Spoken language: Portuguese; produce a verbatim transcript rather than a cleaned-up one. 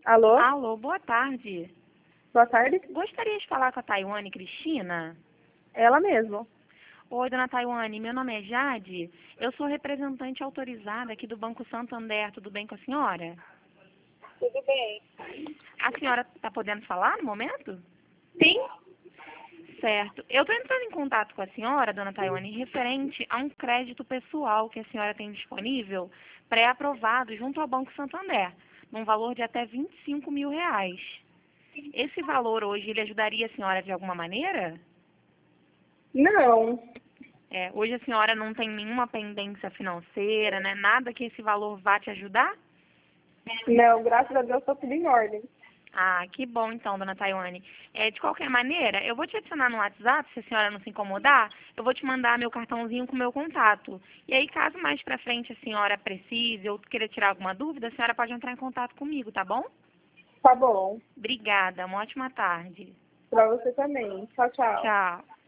Alô? Alô, boa tarde. Boa tarde. Gostaria de falar com a Taiwane Cristina? Ela mesmo. Oi, dona Taiwane, meu nome é Jade. Eu sou representante autorizada aqui do Banco Santander. Tudo bem com a senhora? Tudo bem. A senhora está podendo falar no momento? Sim? Certo. Eu estou entrando em contato com a senhora, dona Taiwane, referente a um crédito pessoal que a senhora tem disponível, pré-aprovado junto ao Banco Santander, num valor de até vinte e cinco mil reais. Esse valor hoje, ele ajudaria a senhora de alguma maneira? Não. É, hoje a senhora não tem nenhuma pendência financeira, né? Nada que esse valor vá te ajudar? Não, graças a Deus está tudo em ordem. Ah, que bom então, dona Taiwane. É, de qualquer maneira, eu vou te adicionar no WhatsApp, se a senhora não se incomodar, eu vou te mandar meu cartãozinho com meu contato. E aí, caso mais pra frente a senhora precise ou queira tirar alguma dúvida, a senhora pode entrar em contato comigo, tá bom? Tá bom. Obrigada, uma ótima tarde. Pra você também. Tchau, tchau. Tchau.